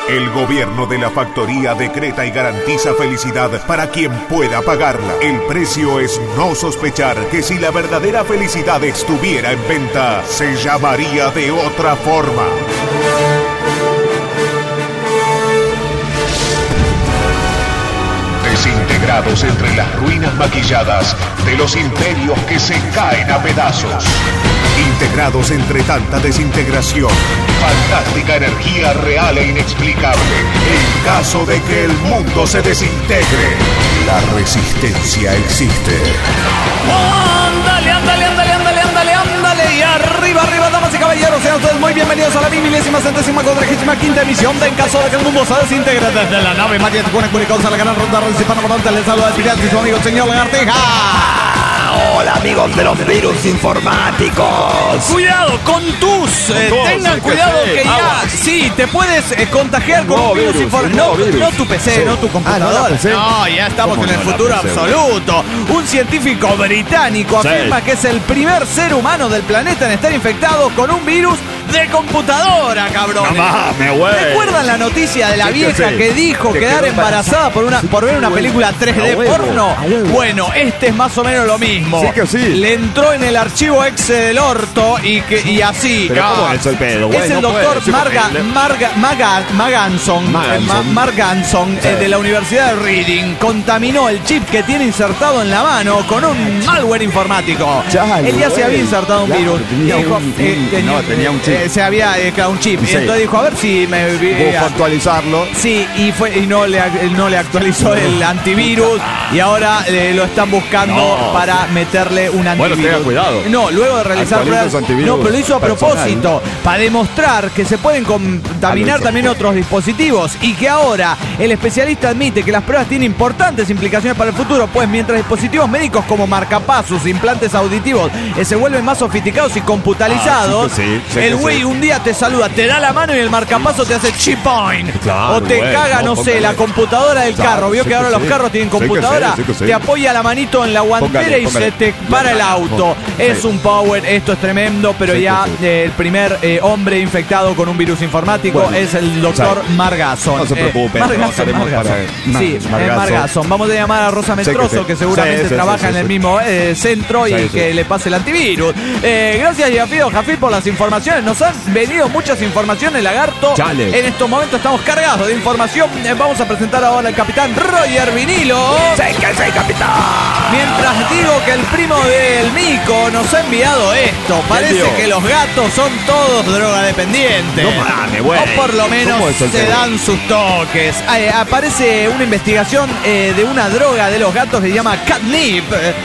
El gobierno de la factoría decreta y garantiza felicidad para quien pueda pagarla. El precio es no sospechar que si la verdadera felicidad estuviera en venta, se llamaría de otra forma. Desintegrados entre las ruinas maquilladas de los imperios que se caen a pedazos. Integrados entre tanta desintegración, fantástica energía real e inexplicable. En caso de que el mundo se desintegre, la resistencia existe. ¡Ándale, ándale, ándale, ándale, ándale, ándale! Y arriba, arriba, damas y caballeros, sean ustedes muy bienvenidos a la 1000.000.000.045ª emisión de En caso de que el mundo se desintegre desde la nave María Tijuana Curicosa, la gran ronda Hispano Volante. Les saluda el pirata y su amigo el señor Lagartija. Hola amigos de los virus informáticos. Cuidado con tus, tengan cuidado que ya, sí, te puedes contagiar con un virus informático. No tu PC, no tu computadora. No, ya estamos en el futuro absoluto. Un científico británico afirma que es el primer ser humano del planeta en estar infectado con un virus de computadora, cabrón. No mames, güey. ¿Recuerdan la noticia de la vieja que dijo quedar embarazada por ver una película 3D porno? Bueno, este es más o menos lo mismo. Sí que sí. Le entró en el archivo exe del orto y así. Pero ¿cómo es el pedo, güey? Es el doctor Mark Ganson de la Universidad de Reading. Contaminó el chip que tiene insertado en la mano con un malware informático. Él ya se había insertado un virus. Tenía un chip. Se había creado un chip. Sí. Y entonces dijo, a ver si me... Busco actualizarlo. Sí, y no le actualizó el antivirus. Y ahora lo están buscando para meterle un antivirus. Bueno, tenga cuidado. No, luego de realizar pruebas. No, pero lo hizo a propósito. Para demostrar que se pueden contaminar también otros dispositivos. Y que ahora el especialista admite que las pruebas tienen importantes implicaciones para el futuro. Pues mientras dispositivos médicos como marcapasos, implantes auditivos se vuelven más sofisticados y computalizados, el güey un día te saluda, te da la mano y el marcapaso te hace chip point. Claro, o te caga, no sé, la computadora del carro. ¿Vio que ahora los carros tienen computadora? Te apoya la manito en la guantera y se te para el auto. Es un power, esto es tremendo, pero ya el primer hombre infectado con un virus informático es el doctor Mark Ganson. No se preocupe. Sí, Mark Ganson. Vamos a llamar a Rosa Mentroso, que seguramente trabaja en el mismo centro y que le pase el antivirus. Gracias, Jafid, por las informaciones. Nos han venido muchas informaciones, Lagarto. Chale. En estos momentos estamos cargados de información. Vamos a presentar ahora al capitán Roger Vinilo. ¡Sí, capitán! Mientras digo que el primo del Mico nos ha enviado esto. Parece que los gatos son todos drogadependientes. No mames, güey. O por lo menos se dan sus toques. Aparece una investigación de una droga de los gatos que se llama catnip.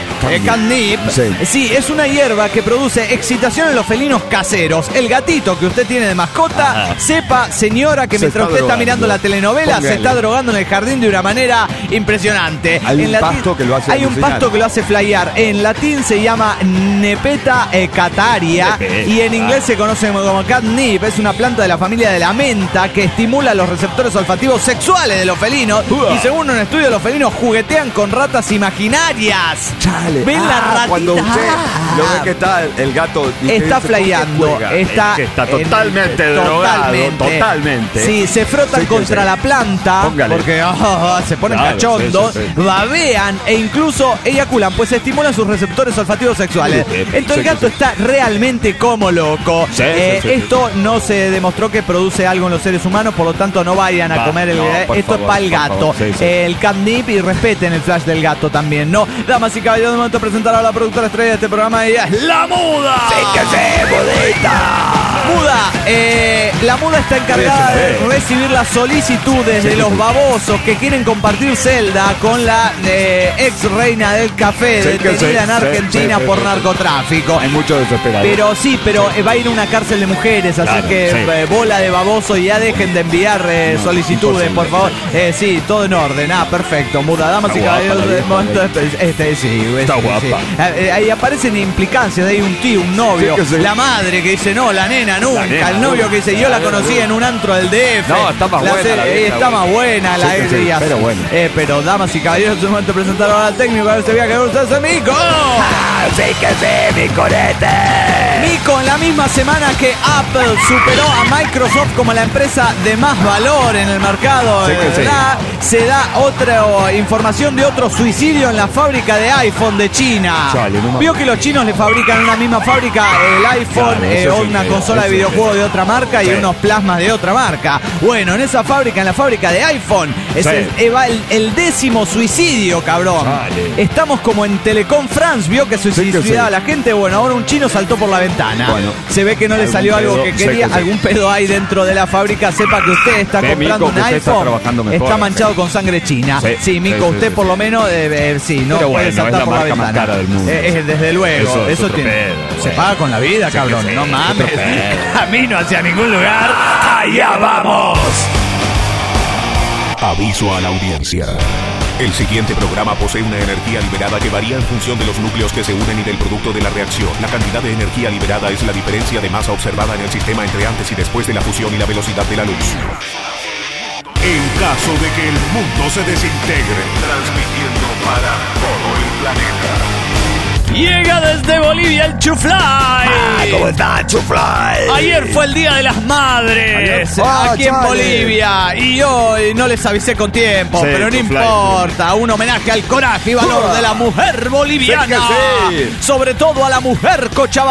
Catnip. Sí, es una hierba que produce excitación en los felinos caseros. El gatito que usted tiene de mascota, sepa, señora, que mientras usted está mirando la telenovela, se está drogando en el jardín de una manera impresionante. Hay un pasto que lo hace Hay un pasto que lo hace flyar. En latín se llama Nepeta cataria y en inglés se conoce como catnip. Es una planta de la familia de la menta que estimula los receptores olfativos sexuales de los felinos. Y según un estudio, los felinos juguetean con ratas imaginarias. Chale. ¿Ven la ratita? Cuando usted lo ve que está el gato... Está flayando. Está totalmente drogado. Totalmente. Sí, se frotan contra la planta. Póngale. Porque se ponen cachondos. Babean e incluso eyaculan, pues estimulan sus receptores olfativos sexuales. Entonces el gato está realmente como loco. Esto no se demostró que produce algo en los seres humanos, por lo tanto no vayan a comer esto es para el gato. El catnip, y respeten el flash del gato también, ¿no? Damas y caballeros, de momento presentar a la productora estrella de este programa, ella es La Muda. ¡Sí que sí, Mudita! Muda, la Muda está encargada de recibir las solicitudes de los babosos que quieren compartir celda con la ex reina del café detenida en Argentina por narcotráfico. Hay mucho desesperado. Pero va a ir a una cárcel de mujeres, así que bola de babosos, y ya dejen de enviar solicitudes, por favor. Sí, todo en orden. Perfecto, Muda. Damas y caballeros, de momento está guapa. Ahí aparecen implicancias, hay un tío, un novio, la madre que dice no, la nena nunca, el novio que dice yo la conocí en un antro del DF. No, está más buena. Está más buena la pero bueno. Pero damas y caballeros, es momento de presentar ahora al técnico, a ver si voy a quedar ustedes amigo. Sí que sí, mi conete. Mico, en la misma semana que Apple superó a Microsoft como la empresa de más valor en el mercado, Sí que sí. se da otra información de otro suicidio en la fábrica de iPhone de China. Chale, no Vio que los chinos le fabrican en una misma fábrica el iPhone, Claro, eso o es una feo, consola de eso es videojuegos feo. de otra marca y Sí. unos plasmas de otra marca. Bueno, en esa fábrica, en la fábrica de iPhone, es Sí. va el 10º suicidio, cabrón. Chale. Estamos como en Telecom France, vio que suicidaba sí. la gente. Bueno, ahora un chino saltó por la ventana. Bueno. Se ve que no le Algún salió algo pedo, que sí quería, que sí. algún pedo hay dentro de la fábrica. Sepa que usted está Sí, comprando Mico, un que usted está iPhone, trabajando mejor. está manchado con sangre china. Sí, Mico, sí, usted sí, por sí. lo menos, sí, no Pero puede bueno, saltar es la por la marca más ventana. cara del mundo. Desde luego, Eso es eso otro tiene. pedo, Se bueno. paga con la vida, Sí, cabrón. que No sí, mames. otro pedo. Camino hacia ningún lugar. ¡Allá vamos! Aviso a la audiencia. El siguiente programa posee una energía liberada que varía en función de los núcleos que se unen y del producto de la reacción. La cantidad de energía liberada es la diferencia de masa observada en el sistema entre antes y después de la fusión y la velocidad de la luz. En caso de que el mundo se desintegre, transmitiendo para todo el planeta. Llega desde Bolivia el Chuflay. ¿Cómo está, Chuflay? Ayer fue el Día de las Madres aquí en chale. Bolivia y hoy no les avisé con tiempo, Sí, pero no Chuflay. importa. Un homenaje al coraje y valor de la mujer boliviana, Sí que sí. sobre todo a la mujer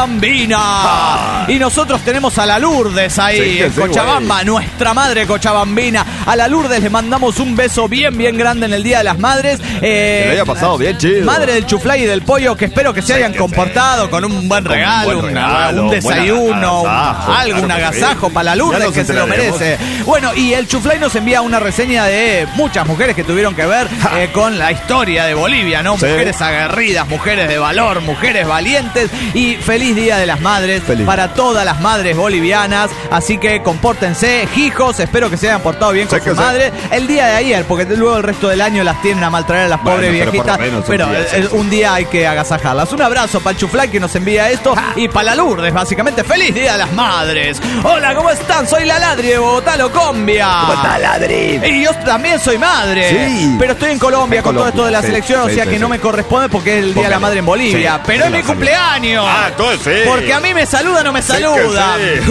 cochabambina. Y nosotros tenemos a la Lourdes ahí Sí que en sí, Cochabamba, güey. nuestra madre cochabambina. A la Lourdes le mandamos un beso bien grande en el Día de las Madres. Que le haya pasado bien chido. Madre del Chuflay y del Pollo, que espero que se hayan comportado con un buen Con un regalo, buen regalo, un desayuno, buen agasajo, algo, un claro que agasajo sí. para la Ya Lourdes nos que se lo enteraremos. merece. Bueno, y el Chuflay nos envía una reseña de muchas mujeres que tuvieron que ver con la historia de Bolivia, ¿no? Sí. Mujeres aguerridas, mujeres de valor, mujeres valientes y feliz Día de las Madres Feliz. para todas las madres bolivianas. Así que compórtense, hijos, espero que se hayan portado bien Sí con que su sí. madre. El día de ayer, porque luego el resto del año las tienen a maltraer a las Bueno, pobres pero por viejitas, lo menos un pero día, sí, sí. un día hay que agasajarlas. Un abrazo para el Chuflay que nos envía esto y para la Lourdes, básicamente. ¡Feliz Día de las Madres! Hola, ¿cómo están? Soy la Ladri de Bogotá, Locombia. ¿Cómo está, Ladri? Y yo también soy madre. Sí. Pero estoy en Colombia En con todo esto de la Colombia, sí, selección, o sí, sea sí, que no sí. me corresponde porque es el Día de la Madre en Bolivia. Sí, pero es sí, mi la cumpleaños. entonces sí. Porque a mí me saludan o me que saludan. sí.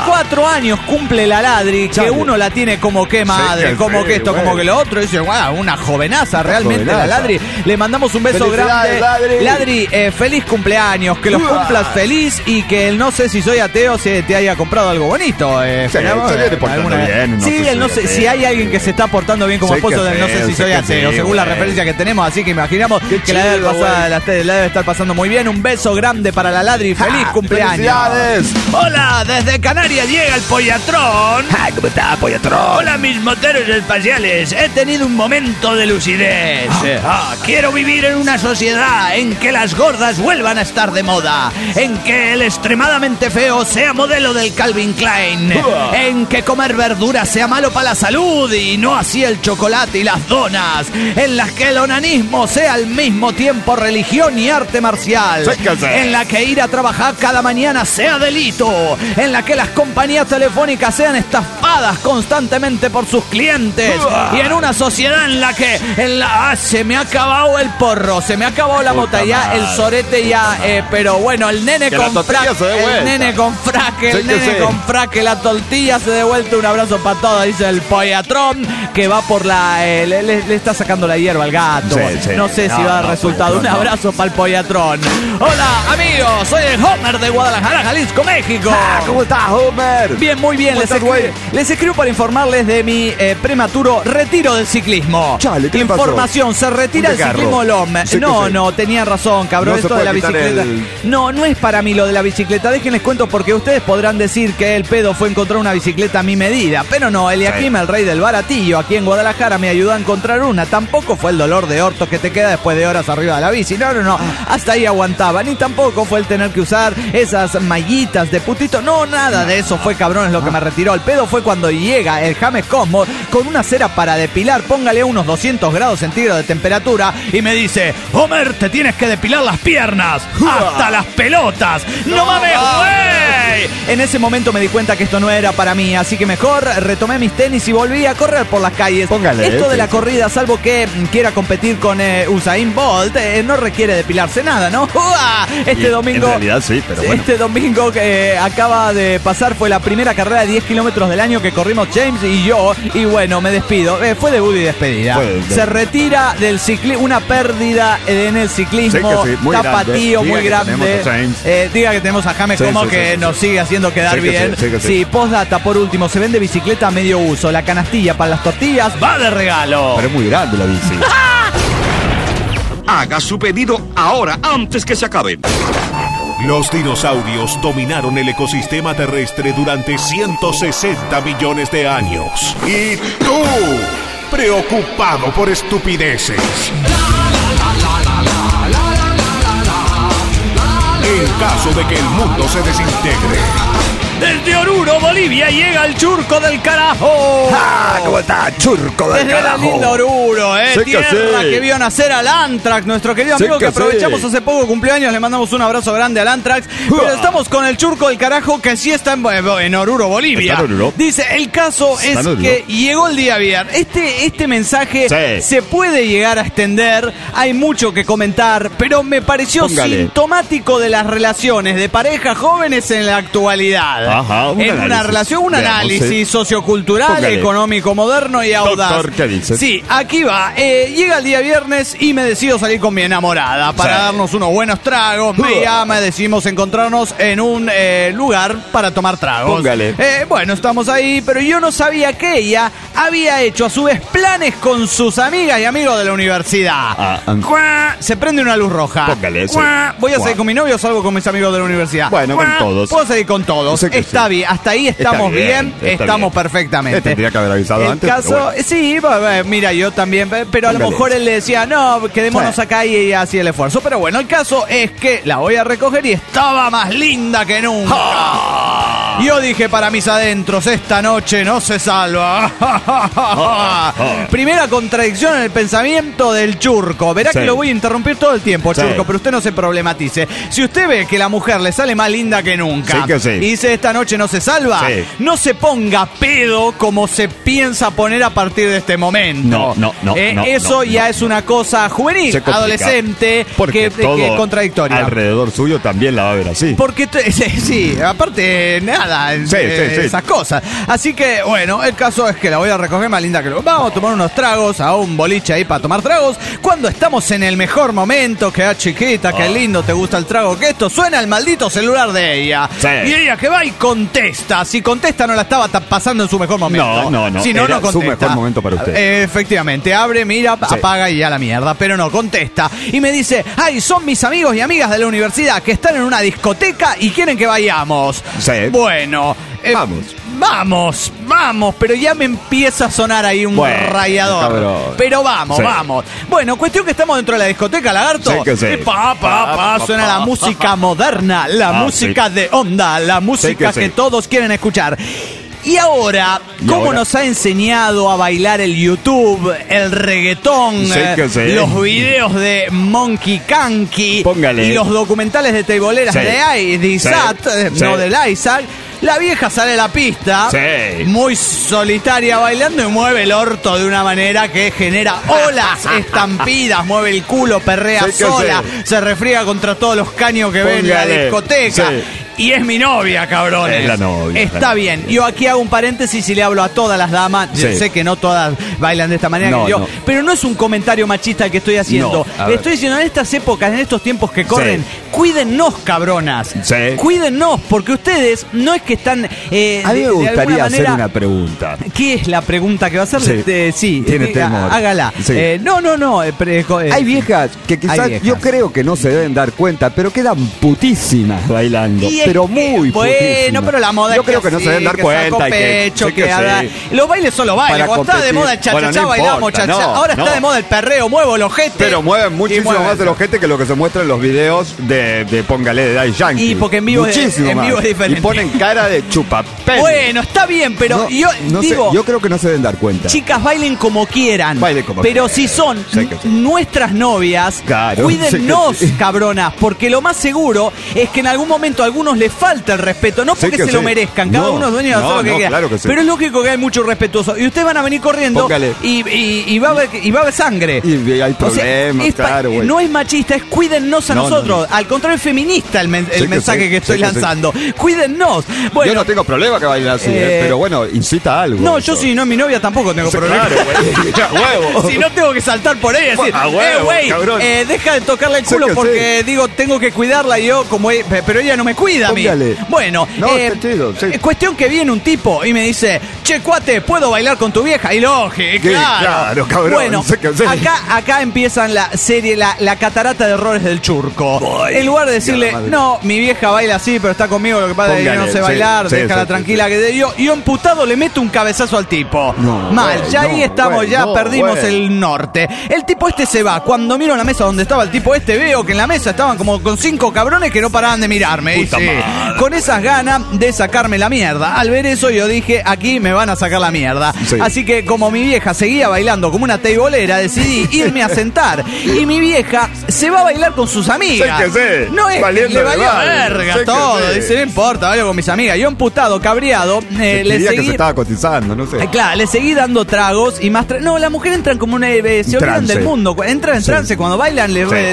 24 años cumple la Ladri, que Chale. uno la tiene como que madre, que como sí, que esto, güey. como que lo otro. Dice, wow, una jovenaza realmente la jovenaza. Ladri. Le mandamos un beso grande. Felicidades, Ladri. Feliz cumpleaños, que los cumplas feliz y que no sé si soy ateo, si te haya comprado algo bonito. Esperamos, se viene portando bien, no sí, sé si él no soy sé ateo. si hay alguien que se está portando bien como Sé esposo que del no sí, sé si sé soy que ateo, sí, según la güey. referencia que tenemos, así que imaginamos Qué que la debe, chido, la debe estar pasando muy bien. Un beso grande para la Ladri, feliz cumpleaños. ¡Felicidades! Hola, desde Canarias llega el Pollatrón. ¿Cómo está, Pollatrón? Hola mis moteros espaciales, he tenido un momento de lucidez. Quiero vivir en una sociedad en que las gordas vuelvan a estar de moda, en que el extremadamente feo sea modelo del Calvin Klein, en que comer verduras sea malo para la salud y no así el chocolate y las donas, en las que el onanismo sea al mismo tiempo religión y arte marcial, Sí que sí. en la que ir a trabajar cada mañana sea delito, en la que las compañías telefónicas sean estafadas constantemente por sus clientes y en una sociedad en la que se me ha acabado el porro, se me ha acabado la Puta mota ya, madre. el sorete ya, pero bueno, el nene Que la con tortilla fraque, se dé el vuelta. nene con fraque, Sí el que nene sí. con fraque, la tortilla se dé vuelta. Un abrazo para todos, dice el Pollatrón, que va por la le está sacando la hierba al gato. Sí, sí. No sé si No, va a dar no, resultado. Un Pollatrón, no. abrazo para el Pollatrón. Hola amigos, soy el Homer de Guadalajara, Jalisco, México. ¿Cómo está, Homer? Bien, muy bien. ¿Cómo estás, güey? Les escribo para informarles de mi prematuro retiro del ciclismo. Chale, ¿qué le pasó? Información, se retira Un el desgarro. ciclismo LOM. Sí que No, sí. no, tenía razón, cabrón. No se Esto de la puede quitar bicicleta. el- No, no es para mí lo de la bicicleta. Déjenles cuento porque ustedes podrán decir que el pedo fue encontrar una bicicleta a mi medida. Pero no, Eliakim, el rey del baratillo, aquí en Guadalajara me ayudó a encontrar una. Tampoco fue el dolor de orto que te queda después de horas arriba de la bici. No, no, no. Hasta ahí aguantaba. Ni tampoco fue el tener que usar esas mallitas de putito. No, nada de eso fue, cabrón, es lo que me retiró. El pedo fue cuando llega el James Cosmo con una cera para depilar, póngale unos 200 grados centígrados de temperatura, y me dice: Homer, te tienes que depilar las piernas, hasta las pelotas. ¡No mames, güey! En ese momento me di cuenta que esto no era para mí, así que mejor retomé mis tenis y volví a correr por las calles. Póngale, esto de la corrida, salvo que quiera competir con Usain Bolt, no requiere depilarse nada, ¿no? Este domingo, en realidad sí, pero bueno. Este domingo que acaba de pasar fue la primera carrera de 10 kilómetros del año que corrimos James y yo, y bueno, me despido. Fue debut y despedida. Se retira del ciclismo, una pérdida en el ciclismo. Sí, muy tapatío, grande. muy grande. Diga que tenemos a James como que nos sigue haciendo quedar bien. Sí, postdata, por último, se vende bicicleta a medio uso. La canastilla para las tortillas va de regalo. Pero es muy grande la bici. Haga su pedido ahora, antes que se acaben. Los dinosaurios dominaron el ecosistema terrestre durante 160 millones de años. Y tú, preocupado por estupideces. En caso de que el mundo se desintegre. Desde Oruro, Bolivia, llega el Churco del Carajo. ¿Cómo está? Churco del Desde Carajo. la linda Oruro, Sí tierra que vio nacer al Antrax, nuestro querido Sí amigo que que aprovechamos sí. hace poco cumpleaños, le mandamos un abrazo grande al Antrax. Pero estamos con el Churco del Carajo, que sí está en Oruro, Bolivia. Está en Oruro. Dice, el caso Está es en Oruro. que llegó el día viernes. Este mensaje se puede llegar a extender, hay mucho que comentar, pero me pareció sintomático de las relaciones de parejas jóvenes en la actualidad. Ajá, una relación, un Veamos, análisis sociocultural, Póngale. económico, moderno y audaz. Doctor, ¿qué dices? Sí, aquí va. Llega el día viernes y me decido salir con mi enamorada para darnos unos buenos tragos. Me llama, decidimos encontrarnos en un lugar para tomar tragos. Póngale. Bueno, estamos ahí, pero yo no sabía que ella había hecho a su vez planes con sus amigas y amigos de la universidad. ¡Cuá! Se prende una luz roja. Póngale eso. ¡Cuá! ¿Voy a salir con mi novio o salgo con mis amigos de la universidad? Bueno, ¡Cuá! con todos. Puedo salir con todos. Sé que Está sí. bien, hasta ahí estamos bien, está estamos bien. perfectamente. Tendría que haber avisado El antes. caso, pero bueno. sí, mira, yo también, pero a lo Póngale. mejor él le decía, no, quedémonos acá y ella hacía el esfuerzo. Pero bueno, el caso es que la voy a recoger y estaba más linda que nunca. Yo dije para mis adentros, esta noche no se salva. Primera contradicción en el pensamiento del Churco. Verá que lo voy a interrumpir todo el tiempo, Churco, pero usted no se problematice. Si usted ve que la mujer le sale más linda que nunca y dice esta noche no se salva, no se ponga pedo como se piensa poner a partir de este momento. Eso ya es una cosa juvenil, adolescente, que contradictoria. Alrededor suyo también la va a ver así. Porque, sí, aparte, nada, esas cosas. Así que, bueno, el caso es que la voy a recoger más linda que luego. Vamos a tomar unos tragos, a un boliche ahí para tomar tragos. Cuando estamos en el mejor momento, que chiquita, qué lindo, te gusta el trago, que esto suena el maldito celular de ella. Y ella que va y contesta. Si contesta, no la estaba pasando en su mejor momento. No. Si no, Era no contesta. su mejor momento para usted. Efectivamente, abre, mira, apaga y a la mierda, pero no contesta. Y me dice, ay, son mis amigos y amigas de la universidad que están en una discoteca y quieren que vayamos. Bueno, Vamos, pero ya me empieza a sonar ahí un rayador. Cabrón. Pero vamos. Bueno, cuestión que estamos dentro de la discoteca, Lagarto. Suena la música moderna, la música de onda, la música que todos quieren escuchar. Y ahora, ¿cómo nos ha enseñado a bailar el YouTube, el reggaetón, los videos de Monkey Kanky y los documentales de teiboleras de Isaac, no del Isaac? La vieja sale a la pista, muy solitaria bailando y mueve el orto de una manera que genera olas estampidas, mueve el culo, perrea sola, se refriega contra todos los caños que ven en la discoteca. Y es mi novia, cabrones. Es la novia. Está bien. Yo aquí hago un paréntesis y le hablo a todas las damas. Yo sé que no todas bailan de esta manera que yo. Pero no es un comentario machista el que estoy haciendo. Le estoy diciendo, en estas épocas, en estos tiempos que corren, cuídennos, cabronas. Cuídennos, porque ustedes no es que están... a mí me gustaría hacer una pregunta. ¿Qué es la pregunta que va a hacerle? Tiene temor. Hágala. No. Hay viejas que quizás yo creo que no se deben dar cuenta, pero quedan putísimas bailando. Pero muy bueno, pero la moda yo creo que no se deben dar cuenta. Los bailes son los bailes. Cuando está de moda el cha-cha-cha, bailamos cha-cha. Ahora está de moda el perreo, muevo el ojete. Pero mueven muchísimo más el ojete que lo que se muestra en los videos de de Póngale de Daddy Yankee. Y porque en vivo es diferente. Y ponen cara de chupapel. Bueno, está bien, pero yo creo que no se deben dar cuenta. Chicas, bailen como quieran. Pero si son nuestras novias, cuídennos, cabronas, porque lo más seguro es que en algún momento a algunos les falta el respeto, no porque se lo merezcan, cada uno es dueño de hacer lo que quiera. Claro que sí. Pero es lógico que hay mucho respetuoso. Y ustedes van a venir corriendo y va a haber sangre. Y hay problemas, claro, güey. No es machista, es cuídennos a nosotros. Al contrario, es feminista el mensaje que estoy lanzando. Cuídennos. Bueno, yo no tengo problema que bailen así, pero bueno, incita a algo. No, yo si no es mi novia tampoco tengo problema. Claro, huevo. Si no tengo que saltar por ella y decir, güey, deja de tocarle el culo porque digo, tengo que cuidarla y yo como pero ella no me cuida a mí. Bueno, cuestión que viene un tipo y me dice, che, cuate, ¿puedo bailar con tu vieja? Y lógico, claro, cabrón. Bueno, acá empiezan la serie, la catarata de errores del Churco. En lugar de decirle, no, mi vieja baila así, pero está conmigo, lo que pasa es que yo no sé bailar, déjala tranquila. Que yo emputado le meto un cabezazo al tipo. Mal, ya ahí estamos, perdimos el norte. El tipo se va. Cuando miro la mesa donde estaba el tipo veo que en la mesa estaban como con 5 cabrones que no paraban de mirarme. Y con esas ganas de sacarme la mierda. Al ver eso yo dije, aquí me van a sacar la mierda. Así que como mi vieja seguía bailando como una teibolera, decidí irme a sentar. Y mi vieja se va a bailar con sus amigas. No es que le valía verga todo. Dice, no importa, bailo con mis amigas. Yo emputado, cabreado, le seguí. Que se estaba cotizando, no sé. Claro, le seguí dando tragos y más no, las mujeres entran como se olvidan del mundo. Entran en trance cuando bailan,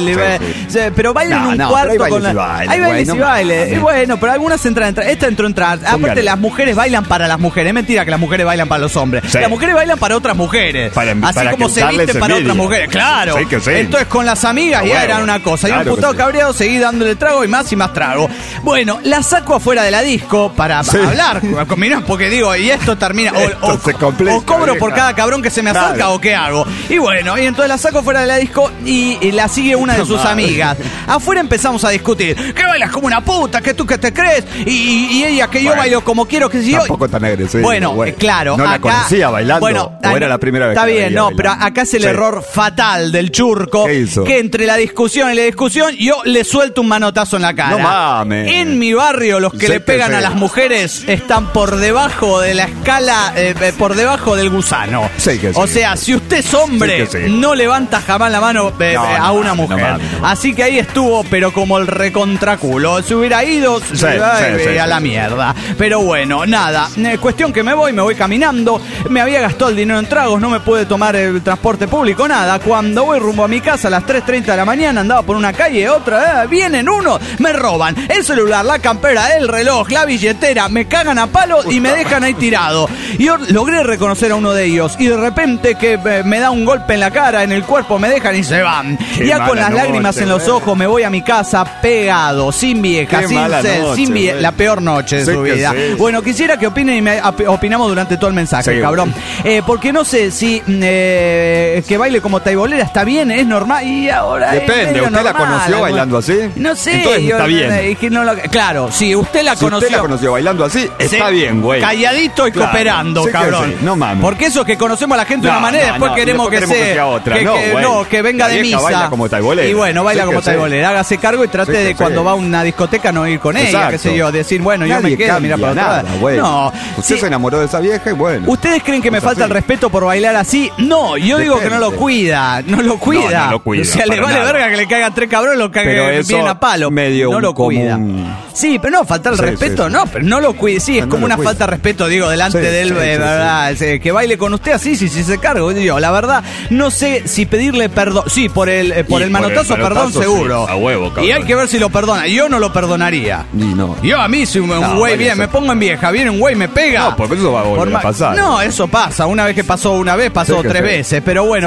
pero bailan en un cuarto con hay bailes y bailes. Y bueno, pero algunas entran esta entró en trance. Aparte, las mujeres bailan para las mujeres. Es mentira que las mujeres bailan para los hombres. Las mujeres bailan para otras mujeres. Así como se visten para otras mujeres. Claro. Entonces con las amigas ya eran una cosa. Yo emputado cabreado seguí dándole trago y más trago. Bueno, la saco afuera de la disco para hablar. Porque digo, y esto termina. O cobro por cada cabrón que se me acerca o qué hago. Y bueno, y entonces la saco fuera de la disco y la sigue una de sus amigas. Afuera empezamos a discutir. ¿Qué bailas como una puta? ¿Qué tú qué te crees? Y ella que yo bailo como quiero que yo. Tampoco tan agresivo. Bueno, claro. No la conocía bailando. Bueno, o era la primera vez. Está bien, no, pero acá es el error fatal del Churco. ¿Qué hizo? Que entre la discusión y la discusión yo le suelto un manotazo en la cara. No mames. En mi barrio los que le pegan a las mujeres están por debajo de la escala, por debajo del gusano. O sea, si usted es hombre, no levanta jamás la mano a una mujer. Así que ahí estuvo, pero como el recontraculo. Se hubiera ido, se iba a la mierda. Pero bueno, nada. Cuestión que me voy caminando. Me había gastado el dinero en tragos, no me pude tomar el transporte público, nada. Cuando voy rumbo a mi casa a las 3:30 de la mañana, andaba por una calle, otra, vienen uno, me roban el celular, la campera, el reloj, la billetera, me cagan a palo y me dejan ahí tirado. Y yo logré reconocer a uno de ellos y de repente que me da un golpe en la cara, en el cuerpo, me dejan y se van. Ya con las lágrimas en los ojos me voy a mi casa pegado, sin vieja, sin cel, la peor noche de su vida. Bueno, quisiera que opinen y opinamos durante todo el mensaje, cabrón. Porque no sé si que baile como taibolera está bien, es normal y ahora depende, ¿usted la conoció bailando así? No sé. Entonces está bien. Claro, si usted la conoció. Si usted la conoció bailando así, está bien, güey. Calladito y cooperando, cabrón. No mames. Porque eso es que conocemos a la gente de una manera, después queremos que sea otra. Que venga de misa. Baila como taibolera. Y bueno, baila como taibolera. Hágase cargo y trate de cuando va a una discoteca no ir con ella, qué sé yo. Decir, bueno, yo me quedo, mira para atrás. No. Usted se enamoró de esa vieja y bueno. ¿Ustedes creen que me falta el respeto por bailar así? No, yo digo que no lo cuida. No lo cuida. O sea, le vale verga que le caigan 3 cabrones, lo caigan bien a palo. No lo cuida. Sí, pero no, falta el respeto, no, pero no lo cuide. Sí, es como una falta de respeto, digo, delante de él, ¿verdad? Que baile con usted así, sí, se cargo. Yo, la verdad, no sé si pedirle perdón. Sí, por el manotazo, perdón, seguro. A huevo, cabrón. Y hay que ver si lo perdona. Yo no lo perdonaría. Yo a mí, si un güey viene, me pongo en vieja, viene un güey, me pega. No, porque eso va a volver a pasar. No, eso pasa. Una vez que pasó una vez, pasó 3 veces. Pero bueno,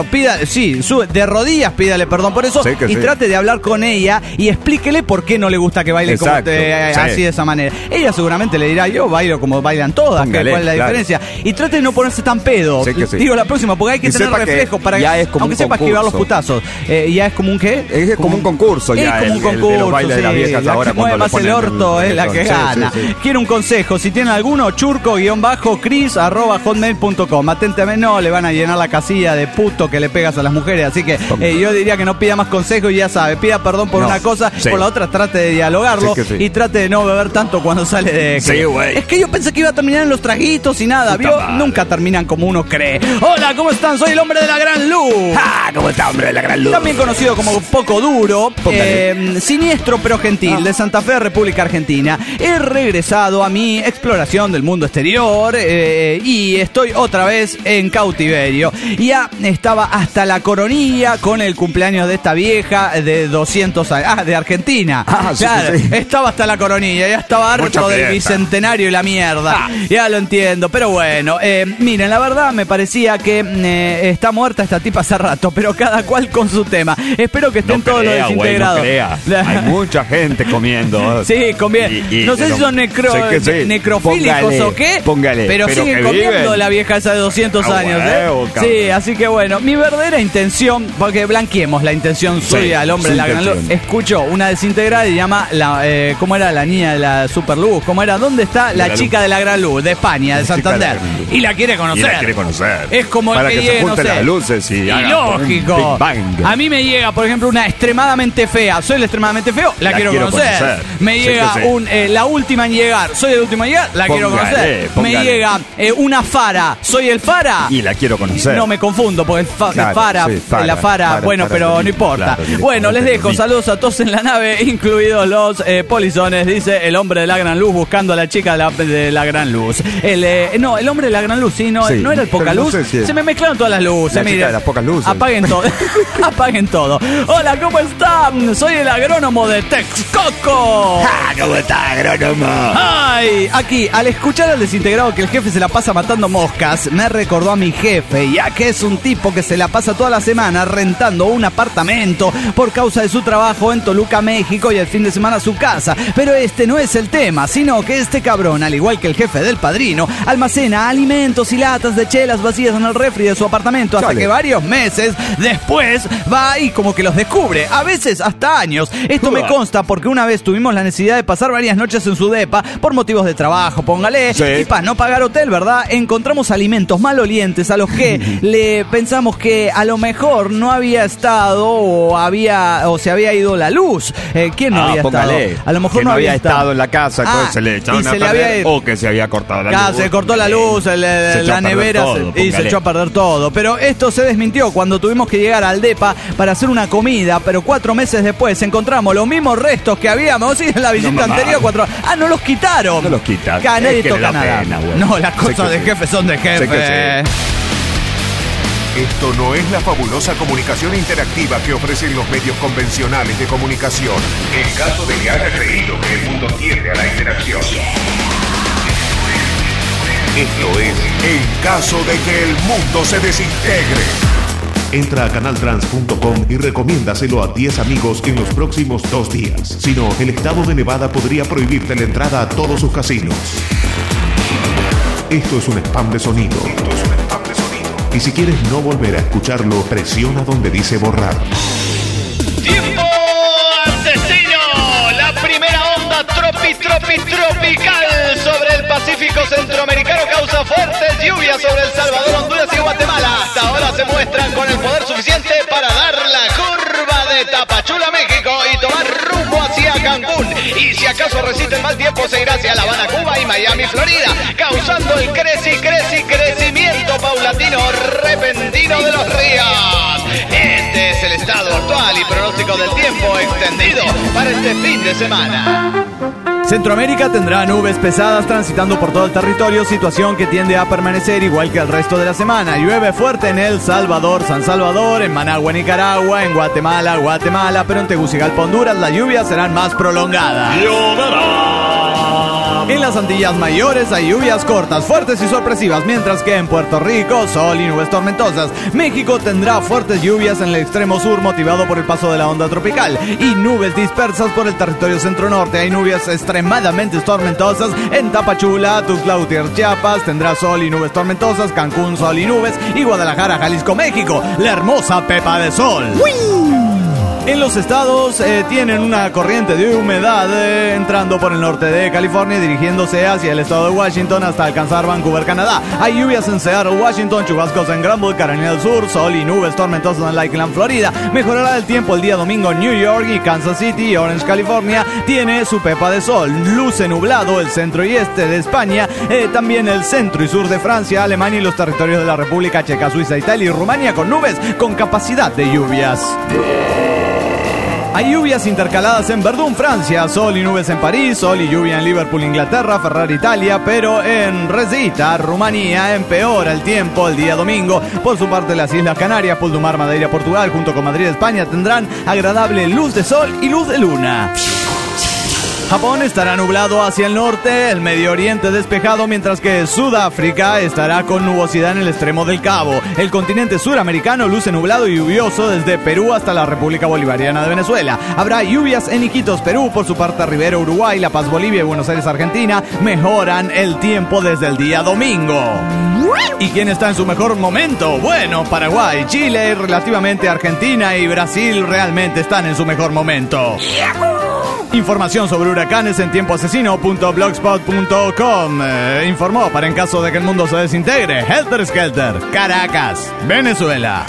de rodillas, pídale perdón por eso. Y trate de hablar con ella y explíquele por qué no le gusta que baile como así de esa manera. Ella seguramente le dirá, yo bailo como bailan todas, Póngale, ¿cuál es la diferencia? Y trate de no ponerse tan pedo. Sí, sí. Digo la próxima, porque hay que tener reflejos para ya es como aunque sepa esquivar los putazos. Ya es como un ¿qué? Es como un concurso ya. Es como un concurso, los bailes de las viejas la ahora que mueve más el orto es la que gana. Sí. Quiero un consejo, si tienen alguno, churco-cris@hotmail.com. Atentamente, no, le van a llenar la casilla de puto que le pegas a las mujeres, así que yo diría que no pida más consejos y ya sabe, pida perdón por una cosa, por la otra trate de dialogarlo y trate de no beber tanto cuando sale de... Sí, güey. Es que yo pensé que iba a terminar en los traguitos y nada, ¿vio? Nunca terminan como uno cree. Hola, ¿cómo están? Soy el hombre de la gran luz. ¿Cómo está, hombre de la gran luz? También conocido como Poco Duro, siniestro pero gentil, de Santa Fe, República Argentina. He regresado a mi exploración del mundo exterior y estoy otra vez en cautiverio. Ya estaba hasta la coronilla con el cumpleaños de esta vieja de 200 años. De Argentina. Claro, sí. Estaba hasta la coronilla, ya estaba harto del bicentenario y la mierda. Ya lo entiendo, pero bueno, miren, la verdad me parecía que está muerta esta tipa hace rato, pero cada cual con su tema. Espero que estén todos los desintegrados. Hay mucha gente comiendo. Sí, no sé si son necrofílicos o qué, pero siguen comiendo la vieja esa de 200 años. Sí, así que bueno, mi verdadera intención, porque blanqueemos la intención suya al hombre de la gran luz. Escucho una desintegrada y llama ¿cómo era la niña de la superluz? ¿Cómo era? ¿Dónde está la chica de la gran luz? De España, de Santander. Y la quiere conocer. Es como para el que llegue, se junten las luces y lógico. A mí me llega, por ejemplo, una extremadamente fea. ¿Soy el extremadamente feo? La quiero conocer. Me llega la última en llegar. ¿Soy el último en llegar? La quiero conocer. Me llega una Fara. ¿Soy el Fara? Y la quiero conocer. No me confundo, porque la Fara, bueno, pero no importa. Claro, bueno, les dejo. Saludos a todos en la nave, incluidos los polizones, dice el hombre de la gran luz buscando a la chica de la gran luz. El hombre de la gran luz, no era el poca luz. Se me mezclaron todas las luces. Miren, las pocas luces. Apaguen todo. Apaguen todo. Hola, ¿cómo están? Soy el agrónomo de Texcoco. ¿Cómo está, agrónomo? Ay, aquí, al escuchar al desintegrado que el jefe se la pasa matando moscas, me recordó a mi jefe, ya que es un tipo que se la pasa toda la semana rentando un apartamento por causa de su trabajo en Toluca, México, y el fin de semana su casa. Pero este no es el tema, sino que este cabrón, al igual que el jefe del Padrino, almacena alimentos y latas de chelas vacías en el refri de su apartamento hasta que varios meses después va y como que los descubre, a veces hasta años. Esto me consta porque una vez tuvimos la necesidad de pasar varias noches en su depa por motivos de trabajo, póngale, y para no pagar hotel, ¿verdad? Encontramos alimentos malolientes a los que le pensamos que a lo mejor no había estado o se había ido la luz. ¿Quién no había estado? A lo mejor que no había estado en la casa, entonces se le echaron a perder, o que se había cortado la luz. Se cortó la luz, la nevera y se echó a perder todo. Pero esto se desmintió cuando tuvimos que llegar al depa para hacer una comida, pero 4 meses después encontramos los mismos restos que habíamos en la visita anterior. No los quitaron. No los quitan. Nadie toca nada. No, las cosas de jefe son de jefe. Esto no es la fabulosa comunicación interactiva que ofrecen los medios convencionales de comunicación. En caso de que haya creído que el mundo tiende a la interacción. Esto es en caso de que el mundo se desintegre. Entra a canaltrans.com y recomiéndaselo a 10 amigos en los próximos 2 días. Si no, el estado de Nevada podría prohibirte la entrada a todos sus casinos. Esto es un spam de sonido. Y si quieres no volver a escucharlo, presiona donde dice borrar. ¡Tiempo asesino! La primera onda tropical sobre el Pacífico Centroamericano causa fuertes lluvias sobre El Salvador, Honduras y Guatemala. Hasta ahora se muestran con el poder suficiente para dar la curva de Tapachula, México, y tomar rumbo hacia Cancún. Y si acaso resiste el mal tiempo, se irá hacia La Habana, Cuba y Miami, Florida, causando el crecimiento paulatino repentino de los ríos. Este es el estado actual y pronóstico del tiempo extendido para este fin de semana. Centroamérica tendrá nubes pesadas transitando por todo el territorio, situación que tiende a permanecer igual que el resto de la semana. Llueve fuerte en El Salvador, San Salvador, en Managua, Nicaragua, en Guatemala, pero en Tegucigalpa, Honduras, las lluvias serán más prolongadas. Lloverá En las Antillas Mayores hay lluvias cortas, fuertes y sorpresivas, mientras que en Puerto Rico, sol y nubes tormentosas. México tendrá fuertes lluvias en el extremo sur, motivado por el paso de la onda tropical, y nubes dispersas por el territorio centro-norte. Hay nubes extremadamente tormentosas en Tapachula, Tuxtla Gutiérrez, Chiapas. Tendrá sol y nubes tormentosas, Cancún, sol y nubes, y Guadalajara, Jalisco, México, la hermosa pepa de sol. ¡Uy! En los estados tienen una corriente de humedad entrando por el norte de California, dirigiéndose hacia el estado de Washington hasta alcanzar Vancouver, Canadá. Hay lluvias en Seattle, Washington, chubascos en Granville, Carolina del Sur, sol y nubes tormentosas en Lakeland, Florida. Mejorará el tiempo el día domingo en New York, y Kansas City y Orange, California, tiene su pepa de sol. Luce nublado el centro y este de España, también el centro y sur de Francia, Alemania y los territorios de la República Checa, Suiza, Italia y Rumania, con nubes con capacidad de lluvias. Hay lluvias intercaladas en Verdún, Francia, sol y nubes en París, sol y lluvia en Liverpool, Inglaterra, Ferrari, Italia, pero en Resita, Rumanía, empeora el tiempo el día domingo. Por su parte, las Islas Canarias, Puldumar, Madeira, Portugal, junto con Madrid, España, tendrán agradable luz de sol y luz de luna. Japón estará nublado hacia el norte, el Medio Oriente despejado, mientras que Sudáfrica estará con nubosidad en el extremo del Cabo. El continente suramericano luce nublado y lluvioso desde Perú hasta la República Bolivariana de Venezuela. Habrá lluvias en Iquitos, Perú. Por su parte, Rivera, Uruguay, La Paz, Bolivia y Buenos Aires, Argentina, mejoran el tiempo desde el día domingo. ¿Y quién está en su mejor momento? Bueno, Paraguay, Chile, relativamente Argentina y Brasil realmente están en su mejor momento. Información sobre huracanes en tiempoasesino.blogspot.com. Informó para en caso de que el mundo se desintegre. Helter Skelter, Caracas, Venezuela.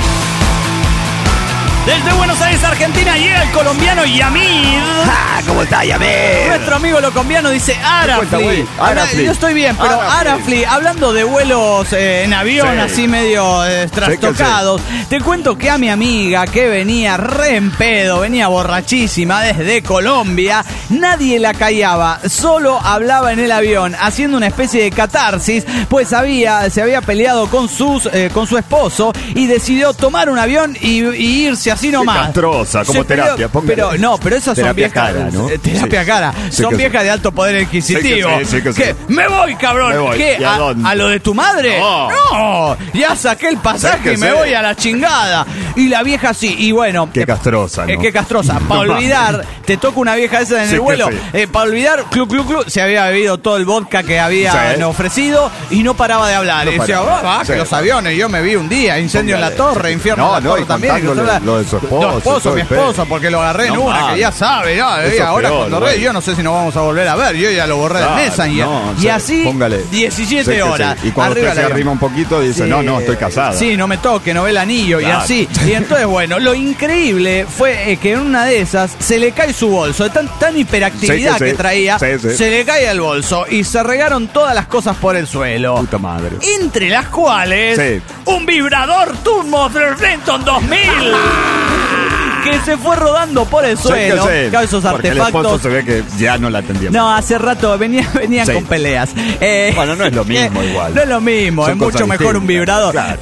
Desde Buenos Aires, Argentina, llega el colombiano Yamid. ¿Cómo está, Yamid? Nuestro amigo lo colombiano dice Arafli. Yo estoy bien, pero Arafli, hablando de vuelos en avión, así medio trastocados, te cuento que a mi amiga, que venía re en pedo, venía borrachísima desde Colombia, nadie la callaba, solo hablaba en el avión, haciendo una especie de catarsis, pues se había peleado con su esposo y decidió tomar un avión y irse así nomás. Castrosa, como terapia. Pero esas son viejas. Cara, ¿no? Terapia cara. Son viejas de alto poder adquisitivo. ¿Qué? Me voy, cabrón. ¿Qué? ¿A lo de tu madre? No. Ya saqué el pasaje y me voy a la chingada. Y la vieja sí. Y bueno. Qué castrosa, ¿no? Qué castrosa. Para olvidar, te toca una vieja esa en el vuelo. Para olvidar, se había bebido todo el vodka que habían ofrecido y no paraba de hablar. Y decía, que los aviones, yo me vi un día, incendio en la torre, infierno en la torre también. Lo de su esposo, mi esposa, porque lo agarré en una, que ya sabe, ahora cuando yo no sé si nos vamos a volver a ver, yo ya lo borré del Messenger. Y así, 17 horas. Y cuando usted se arrima un poquito, dice, no, estoy casada. Sí, no me toque, no ve el anillo, y así. Y entonces, bueno, lo increíble fue que en una de esas se le cae su bolso, de tan hiperactividad que traía, se le cae el bolso y se regaron todas las cosas por el suelo. Puta madre. Entre las cuales, un vibrador Turbo Frenton 2000. Que se fue rodando por el suelo. Esos porque artefactos. El esposo se ve que ya no la atendía. No, hace rato venían con peleas. Bueno, no es lo mismo igual. No es lo mismo, es mucho mejor un vibrador. Claro.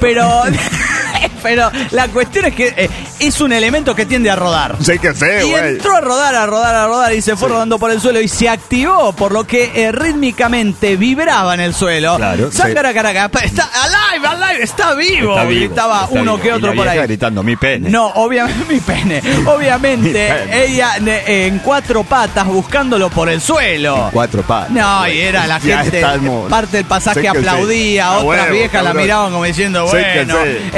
Pero la cuestión es que es un elemento que tiende a rodar. Sí que sé, y entró a rodar y se fue rodando por el suelo y se activó, por lo que rítmicamente vibraba en el suelo. Claro. Caraca, está alive, está vivo. Y estaba uno que otro por ahí gritando, mi pene. No, obviamente mi pene. Obviamente ella en 4 patas buscándolo por el suelo. En 4 patas. No, y era la gente, parte del pasaje aplaudía, otras viejas la miraban como diciendo, bueno,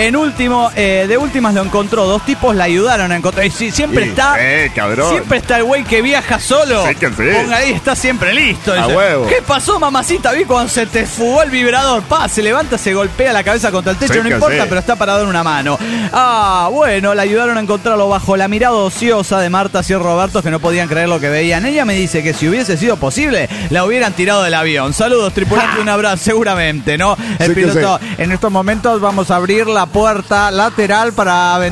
de últimas lo encontró, 2 tipos la ayudaron a encontrar. Y siempre está el güey que viaja solo. Ponga ahí, está siempre listo. Dice, ¿qué pasó, mamacita? Vi cuando se te fugó el vibrador. Se levanta, se golpea la cabeza contra el techo, no importa, pero está parado en una mano. Bueno, la ayudaron a encontrarlo bajo la mirada ociosa de Marta y Roberto, que no podían creer lo que veían. Ella me dice que si hubiese sido posible, la hubieran tirado del avión. Saludos, tripulante, un abrazo, seguramente, ¿no? El piloto, en estos momentos vamos a abrir la puerta lateral para aventar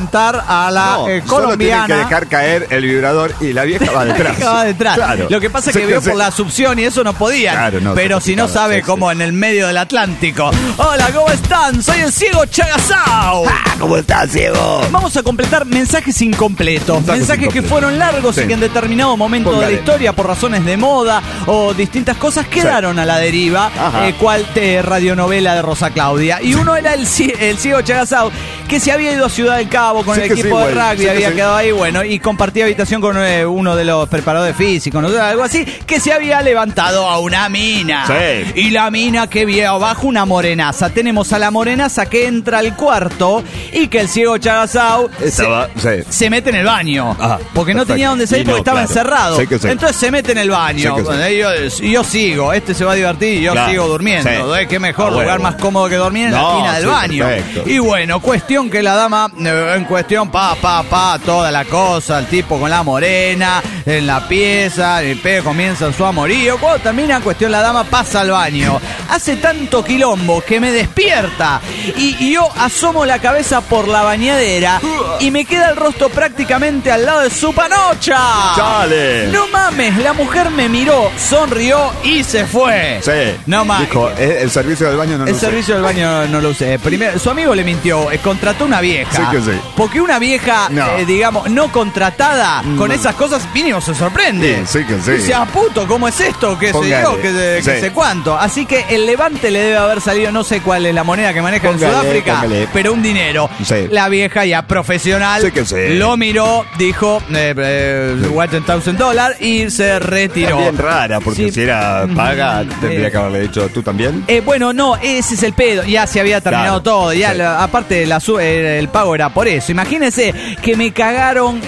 a la colombiana. Solo tienen que dejar caer el vibrador y la vieja va detrás. Claro. Lo que pasa es que vio por la succión y eso no podían. Claro, no, pero si no sabe cómo en el medio del Atlántico. Hola, ¿cómo están? Soy el ciego Chagasao. ¿Cómo estás, ciego? Vamos a completar mensajes incompletos. Mensajes que fueron largos y que en determinado momento de la historia, por razones de moda o distintas cosas, quedaron a la deriva. Cual radionovela de Rosa Claudia. Y uno era el ciego Chagasao, que se había ido a Ciudad del Cabo con el equipo de rugby, había quedado ahí, bueno, y compartía habitación con uno de los preparadores físicos, ¿no? Algo así, que se había levantado a una mina. Y la mina que vio abajo una morenaza. Tenemos a la morenaza que entra al cuarto y que el ciego Chagasao se mete en el baño. Porque no tenía dónde salir porque estaba encerrado. Entonces se mete en el baño. Y yo sigo, se va a divertir y yo sigo durmiendo. Qué mejor, lugar más cómodo que dormir en la esquina del baño. Perfecto. Y bueno, cuestión que la dama, en cuestión, toda la cosa, el tipo con la morena, en la pieza, el pedo comienza su amorío. Cuando termina, cuestión, la dama pasa al baño. Hace tanto quilombo que me despierta y yo asomo la cabeza por la bañadera y me queda el rostro prácticamente al lado de su panocha. ¡Chale! No mames, la mujer me miró, sonrió y se fue. No mames. Dijo, el servicio del baño no lo usé. El servicio del baño no lo usé. Primero, su amigo le mintió, contrató una vieja. Porque una vieja, digamos, no contratada, con esas cosas, mínimo se sorprende. Dice, puto, ¿cómo es esto? ¿Qué sé yo? ¿Qué sé cuánto? Así que el levante le debe haber salido, no sé cuál es la moneda que maneja en Sudáfrica, pero un dinero. La vieja ya profesional lo miró, dijo, $1,000 y se retiró. Bien rara, porque si era paga, tendría que haberle dicho, ¿tú también? Bueno, no, ese es el pedo. Ya se había terminado todo. Ya aparte el pago era por eso. Imagínense que me cagaron,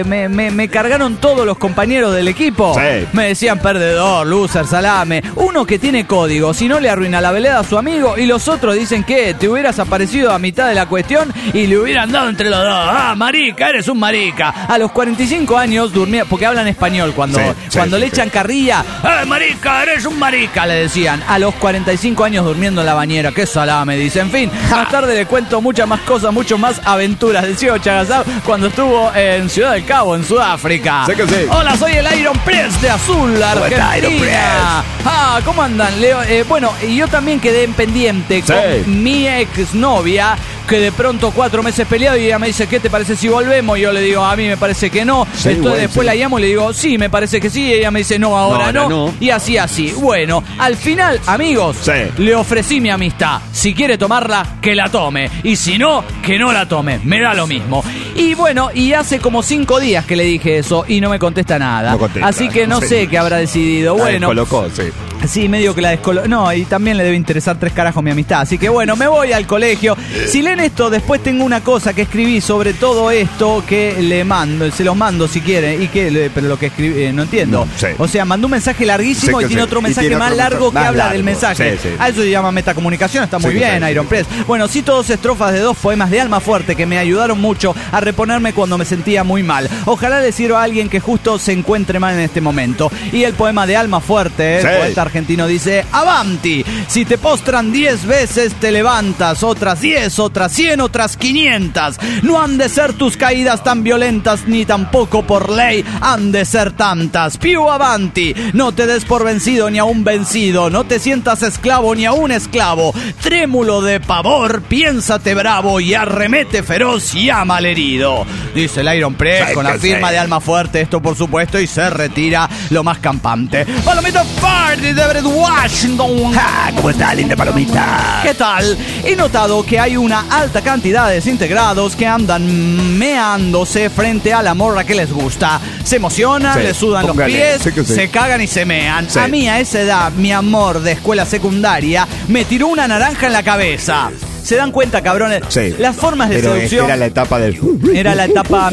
me cargaron todos los compañeros del equipo. Me decían perdedor, loser, salame. Uno que tiene código, si no le arruina la velada a su amigo, y los otros dicen que te hubieras aparecido a mitad de la cuestión y le hubieran dado entre los dos. Marica, eres un marica. A los 45 años durmía, porque hablan español cuando le echan carrilla. Marica, eres un marica, le decían. A los 45 años durmiendo en la bañera. Qué salame, dice. En fin, más tarde le cuento muchas más cosas, mucho más aventuras del ciego Chagasao cuando estuvo en Ciudad del Cabo, en Sudáfrica. Hola, soy el Iron Press de Azul, Argentina. ¿Cómo andan, Leo? Bueno, yo también quedé en pendiente con mi exnovia, que de pronto 4 meses peleado y ella me dice, ¿qué te parece si volvemos? Y yo le digo, a mí me parece que no. Entonces después la llamo y le digo, sí, me parece que sí. Y ella me dice, no, ahora no. Y así. Bueno, al final, amigos, le ofrecí mi amistad. Si quiere tomarla, que la tome. Y si no, que no la tome. Me da lo mismo. Y bueno, y hace como 5 días que le dije eso y no me contesta nada. Así que no sé qué habrá decidido. Bueno, descolocó, sí, medio que la descolocó. No, y también le debe interesar 3 carajos mi amistad. Así que bueno, me voy al colegio. Si leen esto, después tengo una cosa que escribí sobre todo esto que le mando. Se los mando si quieren. Pero lo que escribí, no entiendo. O sea, mandó un mensaje larguísimo y tiene otro mensaje más largo que habla del mensaje. A eso se llama metacomunicación. Está muy bien, Iron Press. Bueno, sí, 2 estrofas de 2 poemas de Almafuerte que me ayudaron mucho a reponerme cuando me sentía muy mal. Ojalá le sirva a alguien que justo se encuentre mal en este momento. Y el poema de Almafuerte, el poeta argentino, dice: Avanti, si te postran 10 veces te levantas, otras 10, otras 100, otras 500. No han de ser tus caídas tan violentas, ni tampoco por ley han de ser tantas. Più avanti, no te des por vencido ni a un vencido, no te sientas esclavo ni a un esclavo. Trémulo de pavor, piénsate bravo y arremete feroz y ama al herido. Dice el Iron Press con la firma de Almafuerte, esto por supuesto, y se retira lo más campante. Palomita Party de Everett Washington. ¿Cómo está, linda palomita? ¿Qué tal? He notado que hay una alta cantidad de desintegrados que andan meándose frente a la morra que les gusta. Se emocionan, les sudan los pies, se cagan y se mean. A mí a esa edad, mi amor de escuela secundaria me tiró una naranja en la cabeza. ¿Se dan cuenta, cabrones? Las formas de seducción... Era la etapa del... Era la etapa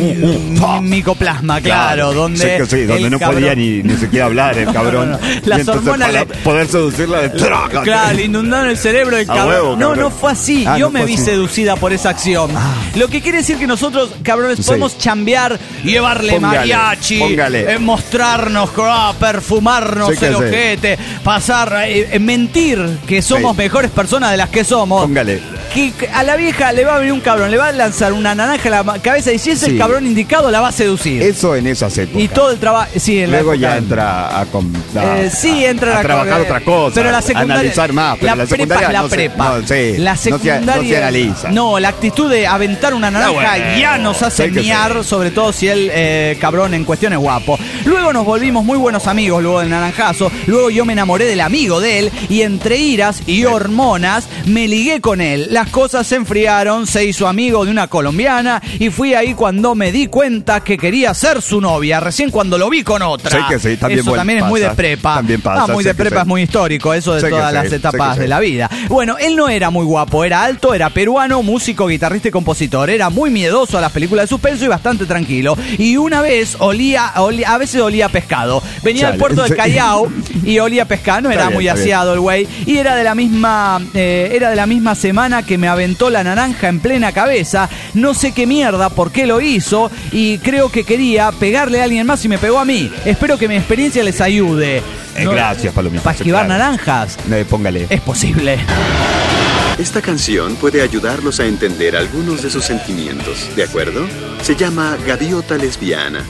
micoplasma, claro, donde... donde no cabrón... podía ni siquiera hablar el cabrón. Las hormonas... Para poder seducirla... Claro, le inundaron el cerebro del cabrón. Huevo, cabrón. No fue así. Yo me vi seducida por esa acción. Lo que quiere decir que nosotros, cabrones, podemos chambear, llevarle mariachi, mostrarnos, perfumarnos el ojete, pasar, mentir que somos mejores personas de las que somos. que a la vieja le va a venir un cabrón, le va a lanzar una naranja a la cabeza y si es el cabrón indicado la va a seducir. Eso en esas épocas. Y todo el trabajo... Sí, luego ya entra a trabajar otra cosa. Pero la secundaria... analizar más. Pero la secundaria prepa es la prepa. La secundaria no se analiza. No, la actitud de aventar una naranja ya nos hace miar, sobre todo si el cabrón en cuestión es guapo. Luego nos volvimos muy buenos amigos luego del naranjazo. Luego yo me enamoré del amigo de él y entre iras y hormonas me ligué con él. Las cosas se enfriaron, se hizo amigo de una colombiana y fui ahí cuando me di cuenta que quería ser su novia, recién cuando lo vi con otra. Sé que sí, también eso también es muy de prepa. También pasa. Muy de prepa, es muy histórico, eso de todas las etapas de la vida. Bueno, él no era muy guapo, era alto, era peruano, músico, guitarrista y compositor. Era muy miedoso a las películas de suspenso y bastante tranquilo. Y una vez a veces olía a pescado. Venía al puerto del Callao y olía a pescado, no era muy aseado el güey. Y era de la misma semana que me aventó la naranja en plena cabeza. No sé qué mierda, por qué lo hizo. Y creo que quería pegarle a alguien más y me pegó a mí. Espero que mi experiencia les ayude. Gracias, Palomino. Para esquivar naranjas. Póngale. Es posible. Esta canción puede ayudarlos a entender algunos de sus sentimientos, ¿de acuerdo? Se llama Gaviota Lesbiana.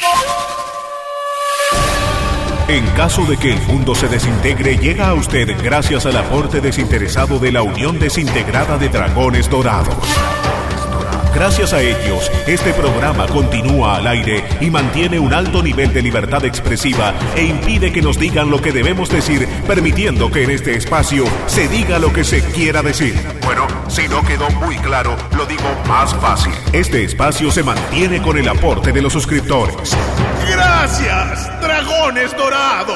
En caso de que el mundo se desintegre, llega a usted gracias al aporte desinteresado de la Unión Desintegrada de Dragones Dorados. Gracias a ellos, este programa continúa al aire y mantiene un alto nivel de libertad expresiva e impide que nos digan lo que debemos decir, permitiendo que en este espacio se diga lo que se quiera decir. Bueno, si no quedó muy claro, lo digo más fácil. Este espacio se mantiene con el aporte de los suscriptores. ¡Gracias, Dragones Dorados!